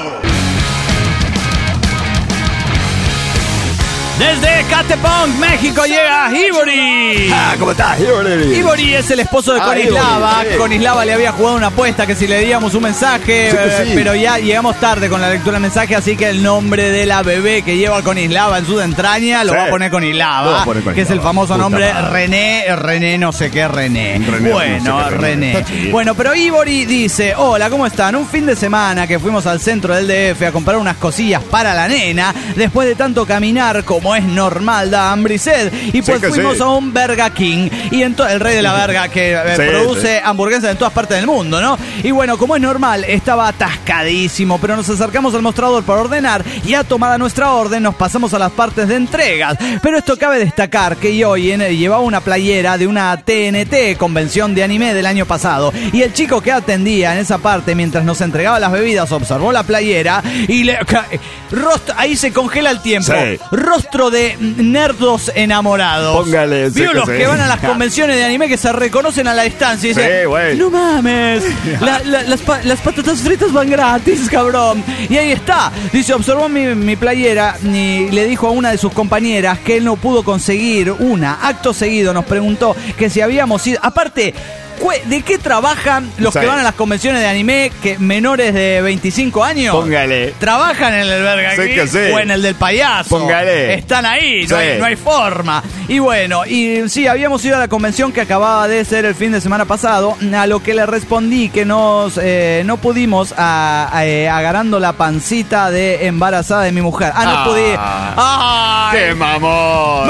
Desde Catepong, México, llega Ivory. ¿Cómo estás, Ivory? Ivory es el esposo de Conislava. Conislava le había jugado una apuesta que si le díamos un mensaje, pero ya llegamos tarde con la lectura del mensaje, así que el nombre de la bebé que lleva Conislava en su entraña lo va a poner Conislava, que es el famoso nombre René no sé qué René. René. Bueno, pero Ivory dice: hola, ¿cómo están? Un fin de semana que fuimos al centro del DF a comprar unas cosillas para la nena. Después de tanto caminar, como es normal, da hambre y sed. Y pues fuimos a un Burger King. Y el rey de la verga que produce hamburguesas en todas partes del mundo, ¿no? Y bueno, como es normal, estaba atascadísimo. Pero nos acercamos al mostrador para ordenar. Y ya tomada nuestra orden, nos pasamos a las partes de entregas. Pero esto cabe destacar que yo llevaba una playera de una TNT, convención de anime del año pasado. Y el chico que atendía en esa parte mientras nos entregaba las bebidas observó la playera y ahí se congela el tiempo. Rostro de nerdos enamorados. Póngale. ¿Vio los que van a las convenciones de anime que se reconocen a la distancia y dicen: no mames, las patatas fritas van gratis, cabrón? Y ahí está. Dice, observó mi playera y le dijo a una de sus compañeras que él no pudo conseguir una. Acto seguido nos preguntó que si habíamos ido... Aparte... ¿De qué trabajan los que van a las convenciones de anime que menores de 25 años? Póngale. ¿Trabajan en el Burger King o en el del payaso? Póngale. Están ahí, no hay forma. Y bueno, y sí, habíamos ido a la convención que acababa de ser el fin de semana pasado, a lo que le respondí que no pudimos agarrando la pancita de embarazada de mi mujer. No pude. ¡Ay! ¡Qué mamón!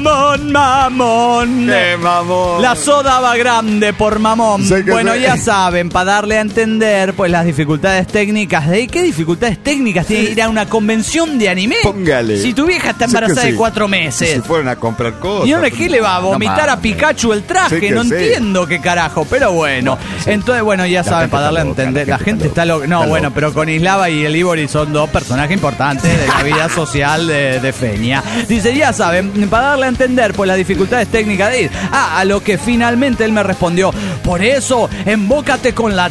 ¡Mamón! ¡Qué mamón! La soda va grande por mamón. Bueno, ya saben, para darle a entender pues las dificultades técnicas. ¿Qué dificultades técnicas tiene ir a una convención de anime? Póngale. Si tu vieja está embarazada de 4 meses. Si fueron a comprar cosas. ¿Y ahora qué le va a vomitar a Pikachu el traje? No entiendo qué carajo, pero bueno. Entonces, bueno, ya saben, para darle a entender. La gente está loca. No, bueno, pero Conislava y el Ivory son dos personajes importantes de la vida social de Feña. Dice, ya saben, para darle a entender pues las dificultades técnicas de ir. A lo que finalmente él me respondió: por eso, embóbate con la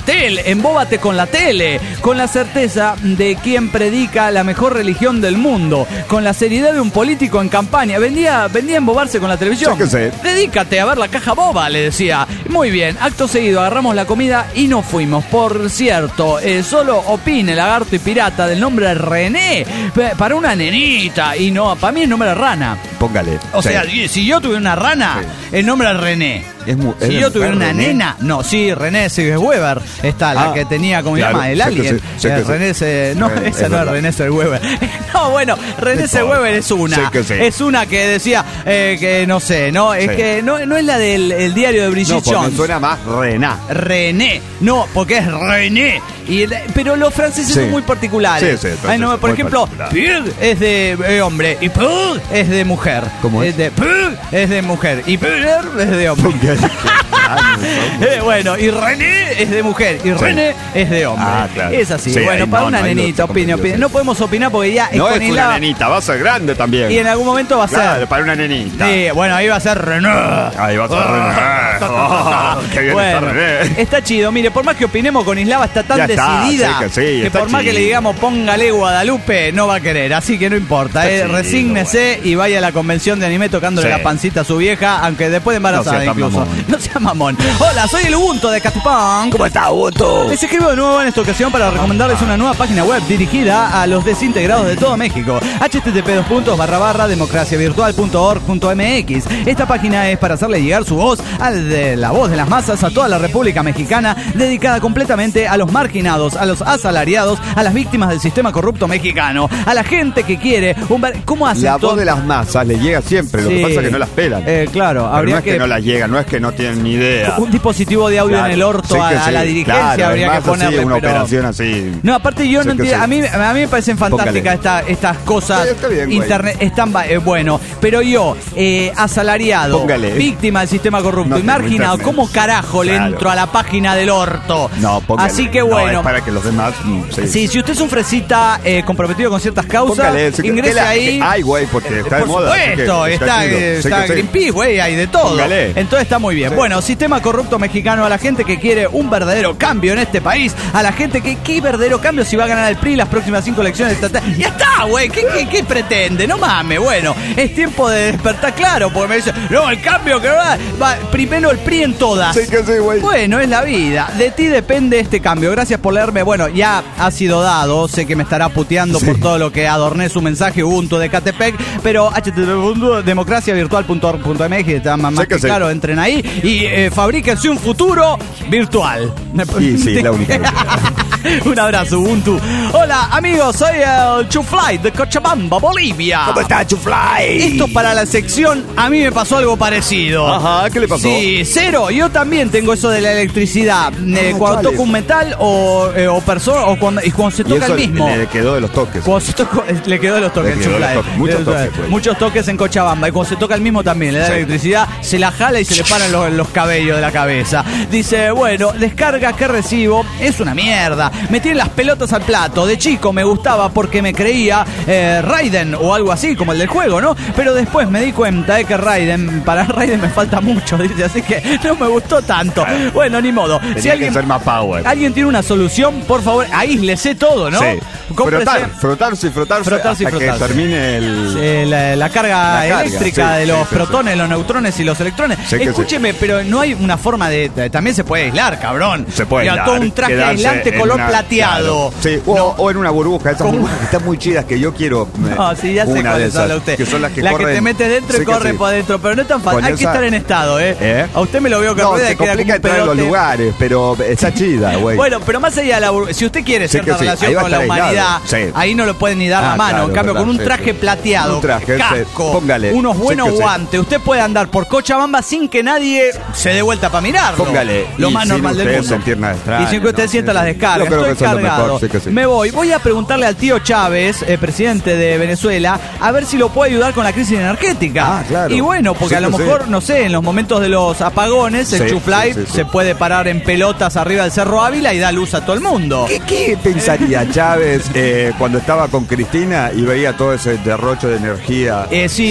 tele, con la certeza de quien predica la mejor religión del mundo, con la seriedad de un político en campaña. Venía a embobarse con la televisión. Dedícate a ver la caja boba, le decía. Muy bien, acto seguido agarramos la comida y nos fuimos. Por cierto, solo opine lagarto y pirata del nombre René para una nenita. Y no, para mí el nombre es Rana. Póngale. O sea, si yo tuviera una rana, el nombre es René. Si yo tuviera una nena, no, sí, René Zellweger está, la que tenía, como se llama, el Alien. René no, esa no es René Zellweger. No, bueno, René Zellweger es una. Es una que decía que no sé, ¿no? Es que no es la del diario de Bridget Jones. Me suena más René. No, porque es René. Pero los franceses son muy particulares. Por ejemplo, Pug es de hombre y Pug es de mujer. ¿Cómo es? Pug es de mujer y Pug es de hombre. Bueno, y René es de mujer y René es de hombre. Claro. Es así. Bueno, para una nenita, opine. No podemos opinar porque ya no es una nenita, va a ser grande también. Y en algún momento va a ser. Para una nenita. Sí, bueno, ahí va a ser René. Ahí va a ser René. Qué bien está René. Está chido. Mire, por más que opinemos con Islava, está tan decidida que por más que le digamos póngale Guadalupe, no va a querer. Así que no importa. Resígnese y vaya a la convención de anime tocándole la pancita a su vieja, aunque después de embarazada incluso. No sea mamón. Hola, soy el Ubuntu de Catupunk. ¿Cómo está, Ubuntu? Les escribo de nuevo en esta ocasión para recomendarles una nueva página web dirigida a los desintegrados de todo México. http://democraciavirtual.org.mx. Esta página es para hacerle llegar su voz, la voz de las masas, a toda la República Mexicana, dedicada completamente a los marginados, a los asalariados, a las víctimas del sistema corrupto mexicano, a la gente que quiere ¿Cómo hace la voz de las masas le llega siempre, lo que pasa es que no las pelan. Claro, pero no es que no las llega, no es que no tienen ni idea. Un dispositivo de audio en el orto a la dirigencia habría que ponerle. Una operación así. No, aparte yo no entiendo. A mí me parecen fantásticas estas cosas. Está bien, Internet están bueno, pero yo, asalariado, víctima del sistema corrupto y marginado, ¿cómo carajo le entro a la página del orto? No, póngale. Así que bueno. No, es para que los demás. Sí, si usted es un fresita comprometido con ciertas causas, ingrese ahí. Ay, güey, porque está de moda. Por supuesto, está Greenpeace, güey, hay de todo. Entonces está muy bien. Bueno, sistema corrupto mexicano, a la gente que quiere un verdadero cambio en este país, a la gente que, ¿qué verdadero cambio si va a ganar el PRI las próximas 5 elecciones estatales? Ya está, güey, ¿qué pretende? No mames, bueno, es tiempo de despertar, claro, porque me dicen, no, el cambio que va primero el PRI en todas. Sí, güey. Bueno, es la vida, de ti depende este cambio. Gracias por leerme, bueno, ya ha sido dado, sé que me estará puteando por todo lo que adorné su mensaje Ubuntu de Catepec, pero http://democraciavirtual.org.mx, está más que claro, entren ahí y fabríquense un futuro virtual. Sí, la única. Un abrazo, Ubuntu. Hola, amigos, soy el Chufly de Cochabamba, Bolivia. ¿Cómo está, Chufly? Esto para la sección, a mí me pasó algo parecido. Ajá, ¿qué le pasó? Sí, cero, yo también tengo eso de la electricidad. Cuando toco un metal o cuando se toca el mismo. Le quedó de los toques. Cuando se toca, le quedó de los toques, muchos toques en Cochabamba. Y cuando se toca el mismo también, le da electricidad, se la jala y se le paran los cabellos de la cabeza. Dice, bueno, descarga que recibo, es una mierda. Me tienen las pelotas al plato. De chico me gustaba porque me creía Raiden o algo así, como el del juego, ¿no? Pero después me di cuenta de que para Raiden me falta mucho, dice, así que no me gustó tanto. Bueno, ni modo. Si alguien que ser más power. Alguien tiene una solución, por favor, aíslese todo, ¿no? Sí. Frotarse hasta que termine la carga eléctrica de los protones, los neutrones y los electrones. Escúcheme, pero no hay una forma de... También se puede aislar, cabrón. Se puede aislar. Todo un traje aislante color plateado. Claro. Sí, o en una burbuja. Esas burbujas que están muy chidas, que yo quiero ya sé una de esas. Usted. Que son las que corren. Que te metes dentro y corre por adentro. Pero no es tan fácil. Hay que estar en estado, A usted me lo veo que rueda y queda como un entrar en los lugares, pero está chida, güey. Bueno, pero más allá de la burbuja, si usted quiere cierta relación con la humanidad, ahí no lo pueden ni dar la mano. Claro, en cambio, con un traje plateado, casco, unos buenos guantes, usted puede andar por Cochabamba sin que nadie se dé vuelta para mirarlo. Lo más normal del mundo. Y sin que usted sienta las descargas. Estoy cargado. Me voy a preguntarle al tío Chávez, presidente de Venezuela, a ver si lo puede ayudar con la crisis energética. Claro. Y bueno, porque a lo mejor, no sé, en los momentos de los apagones, el Chufly se puede parar en pelotas arriba del Cerro Ávila y da luz a todo el mundo. ¿Qué pensaría Chávez cuando estaba con Cristina y veía todo ese derroche de energía?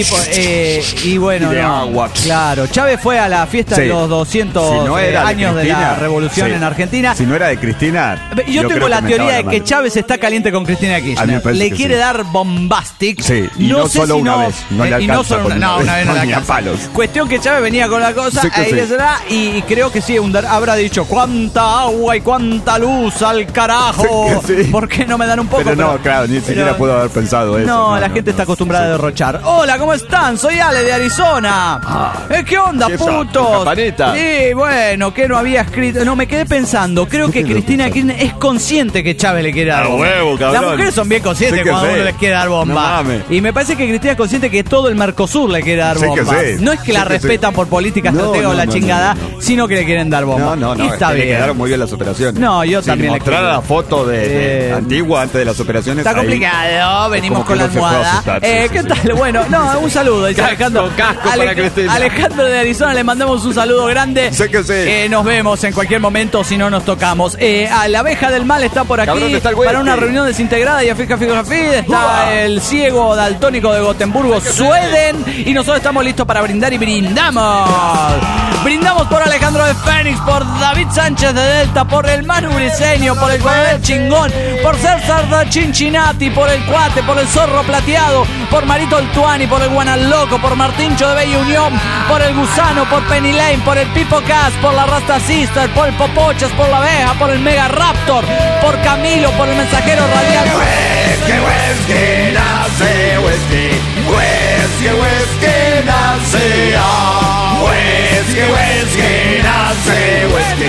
Y bueno, y de agua. Claro, Chávez fue a la fiesta de los 200 años de la revolución en Argentina. Si no era de Cristina, Yo tengo la teoría de que Chávez está caliente con Cristina Kirchner. Le quiere dar bombastic. Sí, y no solo una vez. No le alcanza. Una vez no le alcanza. Cuestión que Chávez venía con la cosa, y creo que sí, habrá dicho cuánta agua y cuánta luz al carajo. ¿Por qué no me dan un poco? Pero no, claro, ni siquiera puedo haber pensado eso. No, la gente está acostumbrada a derrochar. Hola, ¿cómo están? Soy Ale de Arizona. ¿Qué onda, putos? Sí, bueno, que no había escrito. No, me quedé pensando. Creo que Cristina Kirchner es consciente que Chávez le quiere dar bomba. Las mujeres son bien conscientes cuando uno les quiere dar bomba. Y me parece que Cristina es consciente que todo el Mercosur le quiere dar bomba. No es que la respetan por política estratega o la chingada, sino que le quieren dar bomba. No, está bien. Le quedaron muy bien las operaciones. No, yo también le quiero. Mostrar la foto de antigua antes de las operaciones. Está complicado, venimos con la almohada. ¿Qué tal? Bueno, no, un saludo. Dice Alejandro. Alejandro de Arizona, le mandamos un saludo grande. Sé que sí. Nos vemos en cualquier momento si no nos tocamos. A la abeja del mal está por aquí para una reunión desintegrada y afija. Está el ciego daltónico de Gotemburgo, Sueden. Y nosotros estamos listos para brindar y brindamos. Brindamos por Alejandro de Fénix, por David Sánchez de Delta, por el Manu Briseño, por el Coronel Chingón, por César da Cincinnati, por el Cuate, por el Zorro Plateado, por Marito Altuani, por el Guanaloco, por Martincho de Bella Unión, por el Gusano, por Penny Lane, por el Pipo Cas, por la Rasta Sister, por el Popochas, por la Abeja, por el Mega Raptor, por Camilo, por el Mensajero Radial. Whisky nace, whisky nace, whisky nace,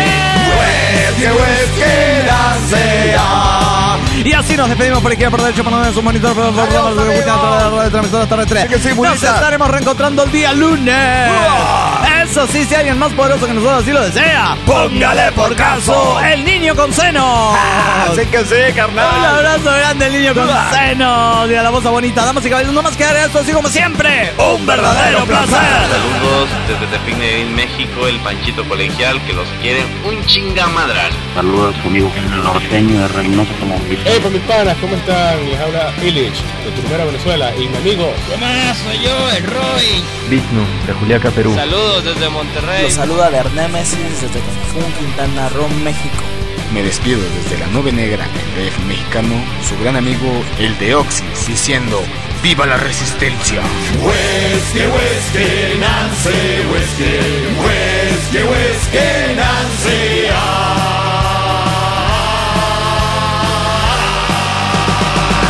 whisky nace. Y así nos despedimos por izquierda, por derecho, por donde su monitor, por de transmisor Torre 3. Nos estaremos reencontrando el día lunes. Eso sí, si alguien más poderoso que nosotros así lo desea, póngale por caso el niño con seno. Así que sí, carnal. Un abrazo grande, el niño con seno. Mira la voz bonita, damas y caballeros, no más que agregar esto así como siempre. Un verdadero placer. Saludos desde Tepine, México, el Panchito Colegial, que los quiere un chingamadral. Saludos a su amigo el norteño de Reynosa Tamaulipas. Pues mis panas, ¿cómo están? Les habla Illich de Turbera, Venezuela, y mi amigo. ¿Qué más? Soy yo, el Roy. Vigno de Juliaca, Perú. Saludos desde Monterrey. Los saluda Bernémesis desde Cancún, Quintana Roo, México. Me despido desde la Nube Negra, el DF mexicano, su gran amigo, el de Oxys, diciendo ¡viva la resistencia! Whisky, whisky, Nancy, whisky, whisky, whisky, Nancy.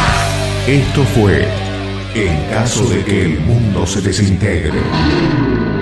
Esto fue En caso de que el mundo se desintegre.